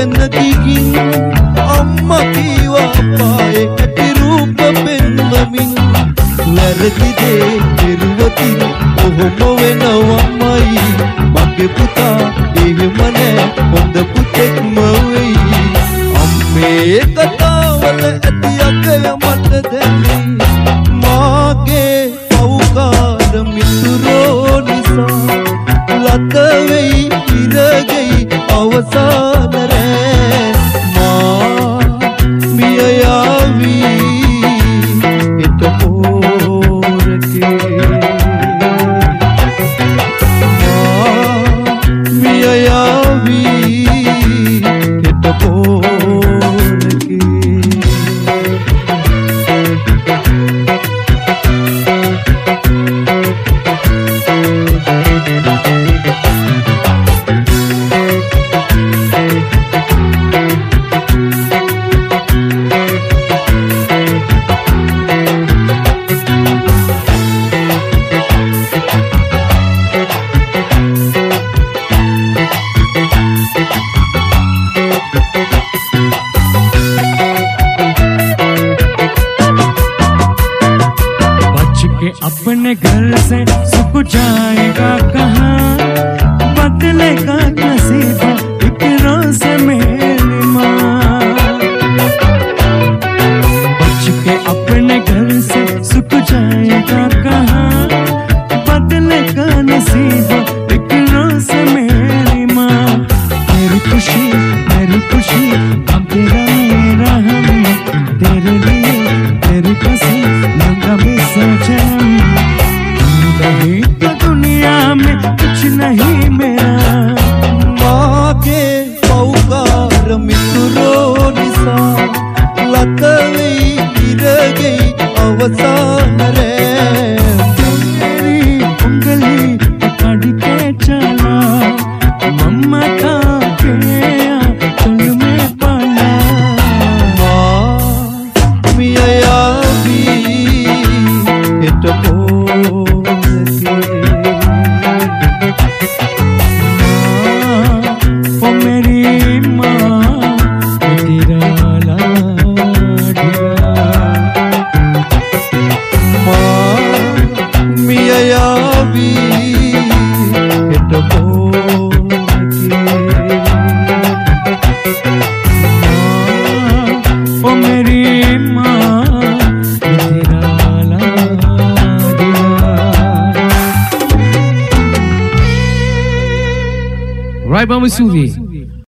තැනකින් අම්මා කීවා පායේ ඇති රූප පෙන්වමින් වැරදි දේ කෙරුවතින් ඔහොම වෙනවමයි මගේ පුතා එහෙම නෑ හොඳ පුතෙක්ම වෙයි අම්මේ කතාවල ඇති අගය මට දැනේ මාගේ පව්කාර මිතුරෝ නිසා ලත වෙයි ඉරගෙයි අවසාන රෑ මා මිය යාවි හිත පෝරකේ මා මිය යාවි හිත පෝරකේ अपने घर से सुख जाएगा कहाँ बदलेगा नसीब फिक्रों से मेरी माँ बच के अपने घर से सुख जाएगा कहाँ बदलेगा नसीब फिक्रों से मेरी माँ तेरी खुशी अब तेरा मेरा हम तेरे लिए तेरी कसम लगा भी सजन नहीं तो दुनिया में कुछ नहीं मेरा माँ के पौकार मित्रों निसा लत गई गिर गई अवसान रे तेरी उंगली पकड़ के चला मम्मा का गया तुम में पाला माँ मिया यावी हित Right, Mama Suvi.